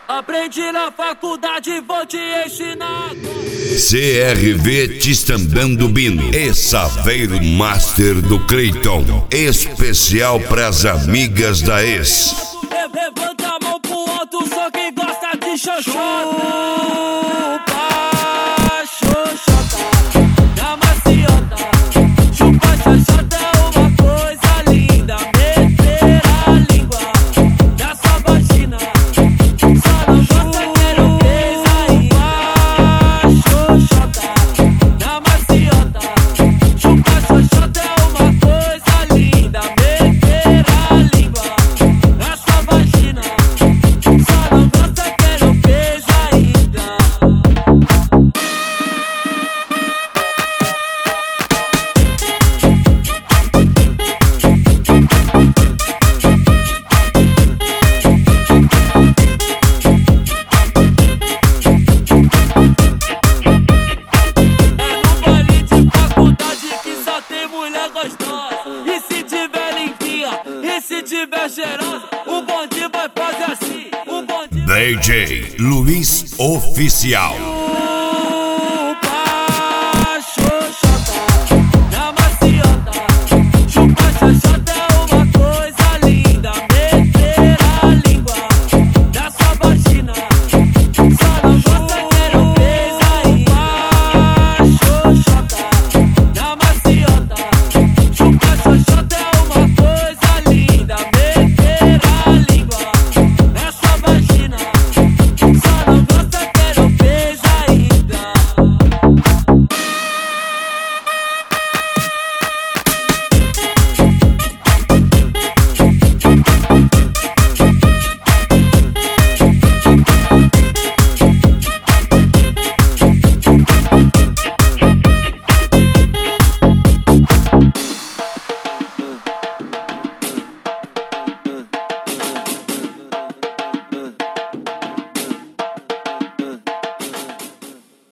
Aprendi na faculdade, vou te ensinar. CRV Tistandando Bino e Saveiro Master do Cleiton. Especial pras amigas da ex. Levanta a mão pro alto, só quem gosta de xoxota. Chupa, xoxota, da maciota. Chupa, xoxota é uma coisa linda. Meter a língua na sua vagina. Só não gosta que não fez aí. Xoxota, da maciota. Chupa, xoxota é uma coisa linda. Meter a língua na sua vagina. Só não gosta que não fez ainda. E se tiver limpinha, e se tiver cheirosa, o bonde vai fazer assim. O bonde DJ Luiz Oficial.